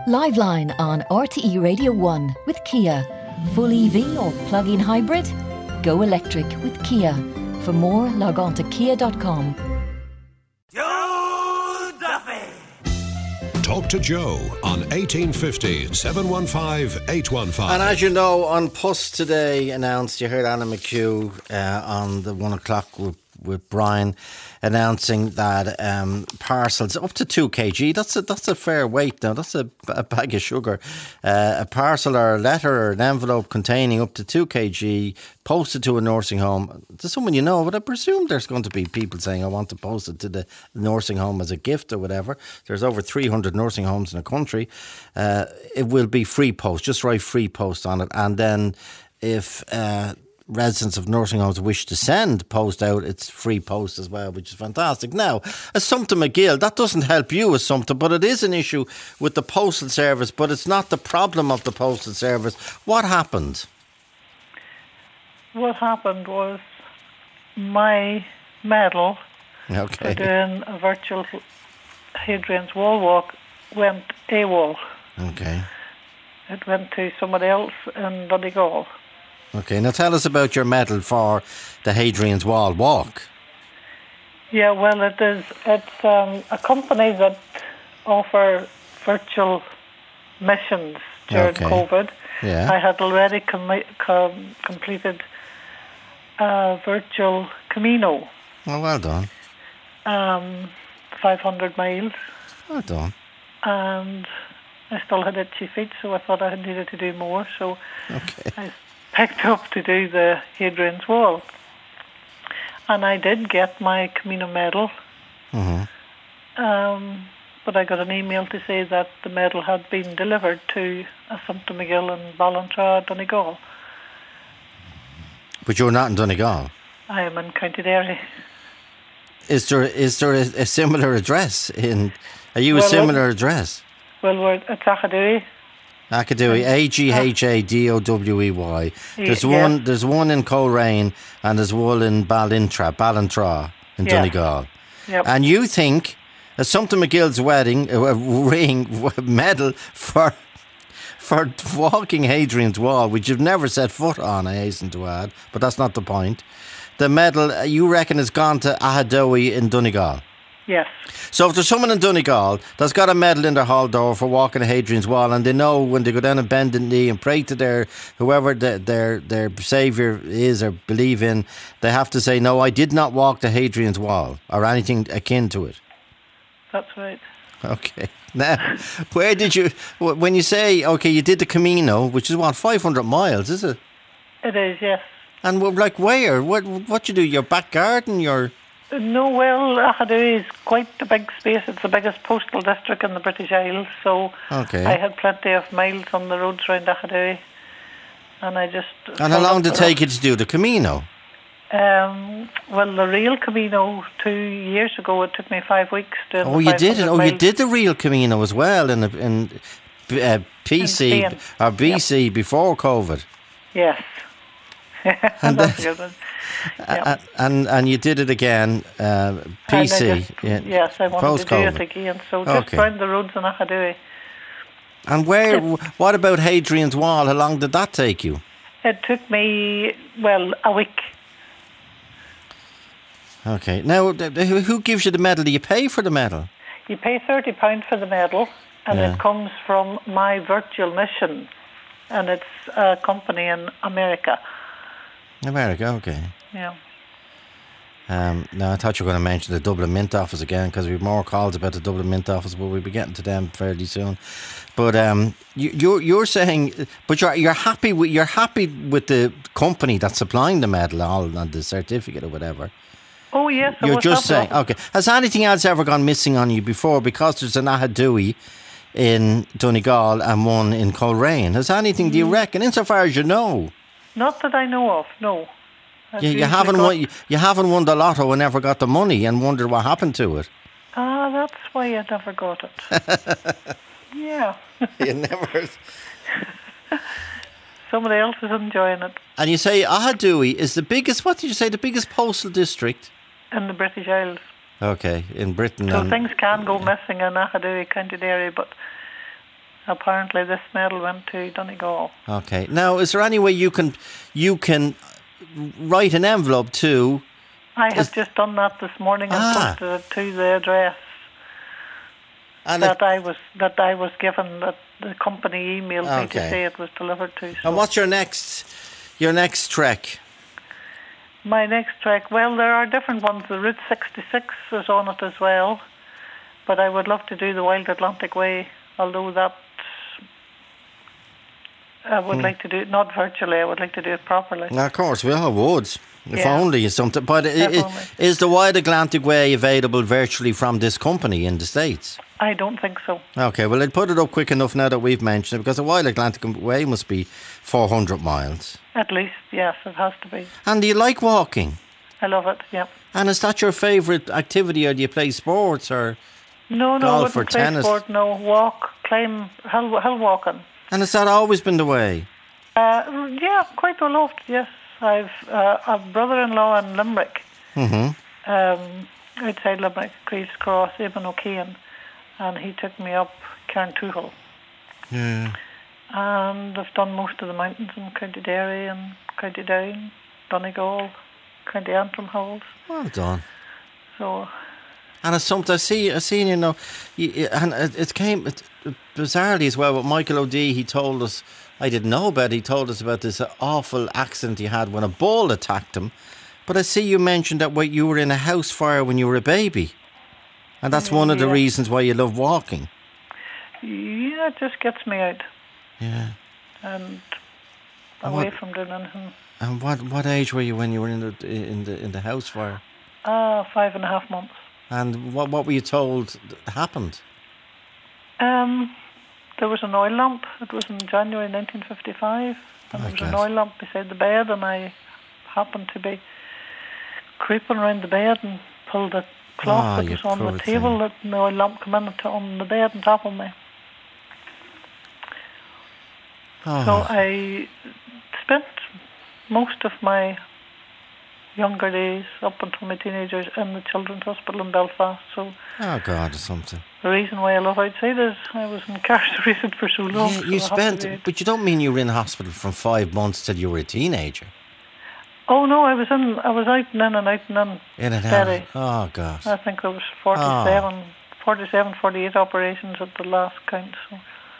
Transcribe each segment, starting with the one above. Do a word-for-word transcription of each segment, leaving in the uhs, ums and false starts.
Liveline on R T E Radio one with Kia. Full E V or plug-in hybrid? Go electric with Kia. For more, log on to kia dot com. Joe Duffy! Talk to Joe on eighteen fifty, seven one five, eight one five. And as you know, on Puss today announced, you heard Anna McHugh uh, on the one o'clock with, with Brian announcing that um, parcels up to two kilograms, that's a, that's a fair weight now, that's a, a bag of sugar. Uh, a parcel or a letter or an envelope containing up to two kilograms posted to a nursing home, to someone you know, but I presume there's going to be people saying, I want to post it to the nursing home as a gift or whatever. There's over three hundred nursing homes in the country. Uh, it will be free post, just write free post on it. And then if uh, residents of nursing homes wish to send post out, it's free post as well, which is fantastic. Now, Assumpta McGill, that doesn't help you, Assumpta, but it is an issue with the postal service, but it's not the problem of the postal service. What happened? What happened was my medal Okay. for doing a virtual Hadrian's Wall walk went AWOL. Okay. It went to somebody else in Donegal. Okay, now tell us about your medal for the Hadrian's Wall walk. Yeah, well, it is. It's um, a company that offer virtual missions during Okay. COVID. Yeah. I had already com- com- completed a virtual Camino, Oh, well done. um, five hundred miles, Well done. and I still had itchy feet, so I thought I needed to do more. So Okay. I picked up to do the Hadrian's Wall. And I did get my Camino medal. Mm-hmm. Um, but I got an email to say that the medal had been delivered to Assumpta McGill in Ballantrae, Donegal. But you're not in Donegal. I am in County Derry. Is there is there a, a similar address in? Are you a Well, similar address? Well, we're at Achadui. Achadui, A G H A D O W E Y. There's Yeah. one. There's one in Coleraine, and there's one in Ballintra, Ballantrae in Yeah. Donegal. Yep. And you think Assumpta McGill's wedding uh, ring medal for for walking Hadrian's Wall, which you've never set foot on, I hasten to add, but that's not the point. The medal, uh, you reckon, has gone to Ahadowie in Donegal. Yes. So if there's someone in Donegal that's got a medal in their hall door for walking Hadrian's Wall, and they know when they go down and bend the knee and pray to their whoever the, their their saviour is or believe in, they have to say, no, I did not walk the Hadrian's Wall or anything akin to it. That's right. Okay. Now, where did you, when you say, okay, you did the Camino, which is what, five hundred miles, is it? It is, yes. And well, like where? What what you do? Your back garden? Your No, well, Achadui is quite a big space. It's the biggest postal district in the British Isles, so Okay. I had plenty of miles on the roads around Achadui, and I just... And how long did it take you to do the Camino? Um, well, the real Camino two years ago, it took me five weeks. Doing Oh, the you did it. 500 Oh, you miles. did the real Camino as well in the- in uh, P C Spain. or B C before COVID. Yes. And That's then- a good one. Yeah. Uh, and and you did it again, uh, P And I C. just- yeah, yes, I wanted to do post-COVID. it again. So just Okay. round the roads in Achadui. And where? What about Hadrian's Wall? How long did that take you? It took me, well, a week. Okay. Now, th- th- who who gives you the medal? Do you pay for the medal? You pay thirty pounds for the medal, and Yeah. it comes from my virtual mission, and it's a company in America. America. Okay. Yeah. Um, no, I thought you were going to mention the Dublin Mint Office again, because we have more calls about the Dublin Mint Office, but we'll be getting to them fairly soon. But um, you, you're you're saying, but you're you're happy with you're happy with the company that's supplying the medal, all and the certificate or whatever. Oh, yes. I You're was just happy. saying, okay. Has anything else ever gone missing on you before? Because there's an Ahadowie in Donegal and one in Coleraine. Has anything, do you Mm. reckon, insofar as you know? Not that I know of, no. I've You, you usually haven't got- won. You haven't won the lotto and never got the money and wondered what happened to it. Ah, that's why I never got it. Yeah. You never. Somebody else is enjoying it And you say Ahadowie is the biggest. What did you say? The biggest postal district. in the British Isles. Okay, in Britain. So and, things can go missing in Achadui, County Derry, but apparently this medal went to Donegal. Okay. Now, is there any way you can you can write an envelope to? I have Is- just done that this morning and Ah. posted it to the address And, that it, I was that I was given, that the company emailed me to Okay. say it was delivered to. So and what's your next your next trek? my next trek? Well, there are different ones. The Route sixty-six is on it as well, but I would love to do the Wild Atlantic Way, although that I would Hmm. like to do it not virtually. I would like to do it properly. Now, of course, we all would. If Yeah. only something. But i- If i- only. is the Wide Atlantic Way available virtually from this company in the States? I don't think so. Okay, well, I'd put it up quick enough now that we've mentioned it, because the Wide Atlantic Way must be four hundred miles. At least, yes, it has to be. And do you like walking? I love it. Yeah. And is that your favourite activity, or do you play sports? Or No, no, Golf wouldn't or play tennis? sport. No, walk, climb, hill, hill walking. And has that always been the way? Uh, yeah, quite a lot. Yes, I've uh, a brother-in-law in Limerick, Mm-hmm. um, outside Limerick, Greaves Cross, Eben O'Kane, and he took me up Carntoohil. Yeah. And I've done most of the mountains in County Derry and County Down, Donegal, County Antrim Hills. Well done. So And it's something I see. I seen you know, you, you- and it, it came it, bizarrely as well with Michael O'Dea. He told us, I didn't know about it, he told us about this awful accident he had when a ball attacked him. But I see you mentioned that what you were in a house fire when you were a baby, and that's one of the Yeah. reasons why you love walking. yeah, it just gets me out Yeah. and And away what- from doing anything. And what what age were you when you were in the in the in the house fire? Ah, five and a half months. And what what were you told happened? Um, there was an oil lamp. It was in January nineteen fifty-five, and there was an Okay. oil lamp beside the bed, and I happened to be creeping around the bed and pulled the cloth Ah, that you was on poor the table, thing. that the oil lamp came in and t- on the bed on top of me. Oh, So I spent most of my younger days, up until my teenagers, in the Children's Hospital in Belfast. So oh God, or something. the reason why I love outside is I was incarcerated for so long. Yeah, so you I have to spent, be- but you don't mean you were in hospital from five months till you were a teenager. Oh no, I was in. I was out and in and out and in. In and Steady. out. Oh God. I think there was forty-seven, forty-seven, forty-eight operations at the last count. So,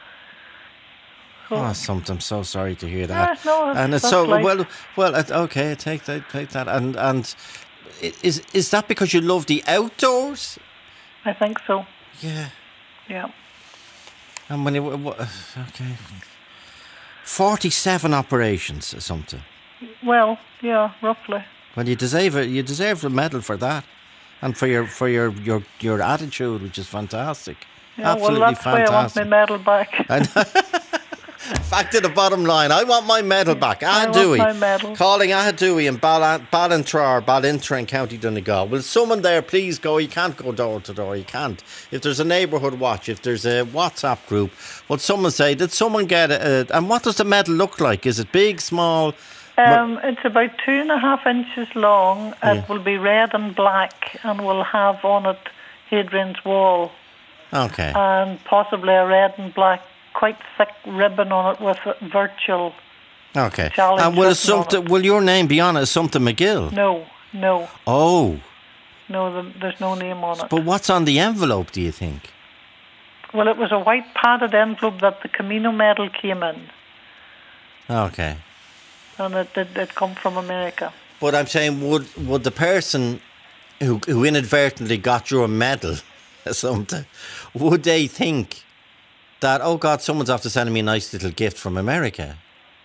so Oh, something. I'm so sorry to hear that. Yeah, no, that's- and it's that's so life. well. Well, it- okay, take that, take that. And and i- is is that because you love the outdoors? I think so. Yeah. Yeah. And when you w- w- okay, forty-seven operations or something. Well, yeah, roughly. Well, you deserve it. You deserve a medal for that, and for your for your your, your attitude, which is fantastic. Yeah, Absolutely well, that's fantastic. why I want my medal back. Back to the bottom line. I want my medal back. I want Ahadooey. my medal. Calling Ahadooey in Bal- Ballintra, Ballintra in County Donegal. Will someone there please go? You can't go door to door. You can't. If there's a neighbourhood watch, if there's a WhatsApp group, will someone say, did someone get it? And what does the medal look like? Is it big, small? Um, it's about two and a half inches long. Yeah. It will be red and black, and will have on it Hadrian's Wall, Okay. and possibly a red and black, quite thick ribbon on it with virtual. Okay. challenge And will, it written on something, it. will your name be on it? Something McGill? No, no, Oh. no. The, there's no name on it. But what's on the envelope, do you think? Well, it was a white padded envelope that the Camino medal came in, Okay. and it did it come from America. But I'm saying, would would the person who who inadvertently got your medal or something, would they think that, oh God, someone's after sending me a nice little gift from America?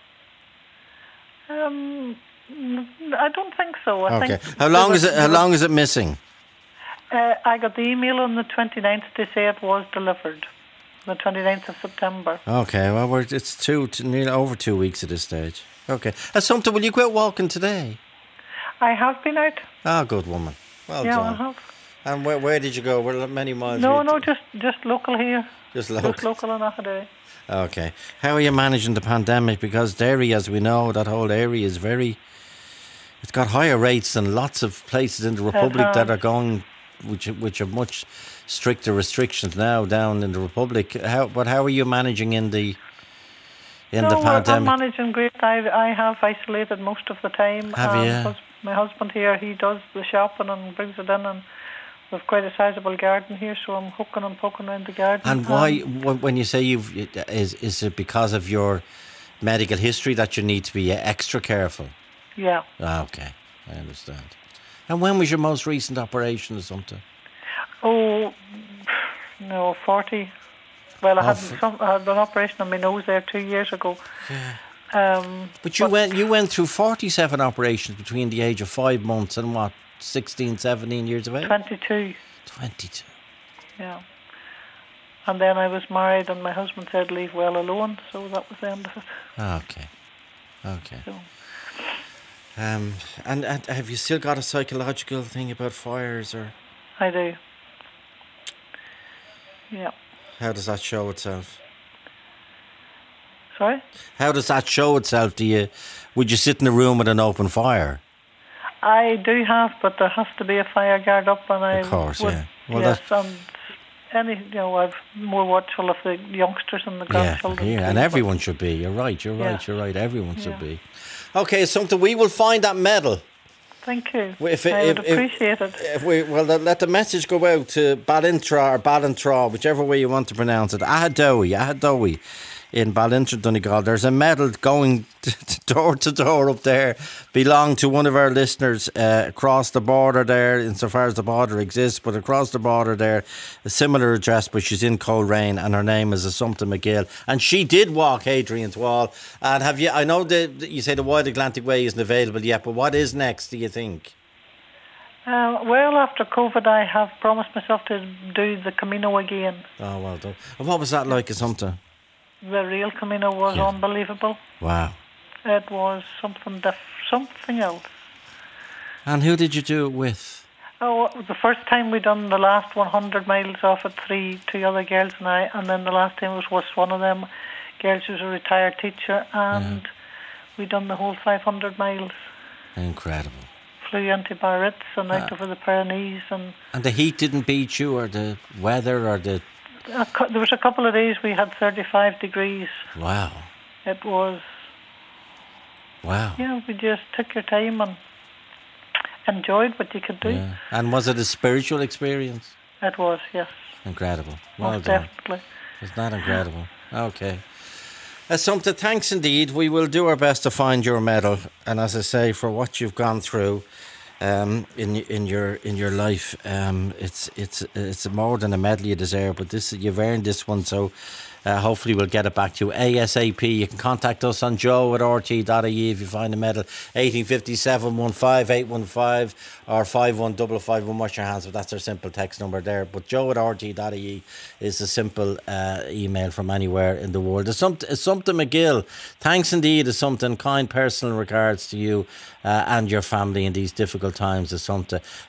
Um, I don't think so. I Okay. think How there long was- is it? How there was- long is it missing? Uh, I got the email on the twenty-ninth to say it was delivered, the twenty-ninth of September. Okay. Well, we're, it's two, two, nearly over two weeks at this stage. Okay. Assumpta, will you go out walking today? I have been out. Ah, good woman. Well yeah, I done. have. And where where did you go? Where many miles? No, were you no, t- just just local here. just Just local. local in Ahadooey. Okay. How are you managing the pandemic? Because Derry, as we know, that whole area is very... It's got higher rates than lots of places in the Republic that has. are going, which which are much stricter restrictions now down in the Republic. How, but how are you managing in the in no, the we're- I'm pandemic? managing great. I, I have isolated most of the time. Have and you? hus- My husband here, he does the shopping and brings it in, and we've quite a sizable garden here, so I'm hooking and poking around the garden. And why, Um, when when you say you've, is is it because of your medical history that you need to be extra careful? yeah. Ah, okay, I understand. And when was your most recent operation or something? Oh, no, forty. Well, I Oh, had f- some. I had an operation on my nose there two years ago. Um, But you went you went through forty-seven operations between the age of five months and what, sixteen, seventeen years of age? twenty-two. twenty-two. Yeah. And then I was married, and my husband said leave well alone, so that was the end of it. Ah, okay, okay. So. Um, and, and have you still got a psychological thing about fires, or I do. Yeah. how does that show itself? Sorry? How does that show itself? Do you, would you sit in a room with an open fire? I do have, but there has to be a fire guard up, and I Of course, would, yeah. Well, yes, that's- and any, you know, I've more watchful of the youngsters and the Yeah, grandchildren. yeah, too, and but- everyone should be. You're right. You're Yeah. right. You're right. Everyone should Yeah. be. Okay, something we will find that medal. Thank you. If it- I if- would if- appreciate it. If we, well, then let the message go out to Ballintra or Ballintraw, whichever way you want to pronounce it. Ahadowie, Ahadowie in Ballintra, Donegal. There's a medal going door to door up there, belonged to one of our listeners uh, across the border there, insofar as the border exists, but across the border there, a similar address, but she's in Coleraine, and her name is Assumpta McGill. And she did walk Hadrian's Wall. And have you, I know that that you say the Wide Atlantic Way isn't available yet, but what is next, do you think? Uh, well, after COVID, I have promised myself to do the Camino again. Oh, well done. And what was that like, Assumpta? The real Camino was Yeah. unbelievable. Wow. It was something diff- something else. And who did you do it with? Oh, the first time we done the last one hundred miles off it, three, two other girls and I, and then the last time was was one of them girls who's a retired teacher, and we done the whole five hundred miles. Incredible. Flew into Biarritz and out Ah. over the Pyrenees, and And the heat didn't beat you, or the weather, or the... a cou- there was a couple of days we had thirty-five degrees. Wow. It was, Wow. yeah, we just took your time and enjoyed what you could do. Yeah. And was it a spiritual experience? It was, yes, Incredible. Well most done. definitely. Isn't that incredible? Okay. Assumpta, thanks indeed. We will do our best to find your medal, and as I say, for what you've gone through um, in in your in your life, um, it's it's it's more than a medal you deserve. But this you've earned this one, so uh, hopefully we'll get it back to you ASAP. You can contact us on joe at r t dot i e if you find a medal. eighteen fifty, seven one five, eight one five or five one five five. We'll wash your hands, but that's our simple text number there. But joe at r t dot i e is a simple uh, email from anywhere in the world. Assumpta, Assumpta McGill, thanks indeed. Assumpta, kind personal regards to you uh, and your family in these difficult times. Assumpta,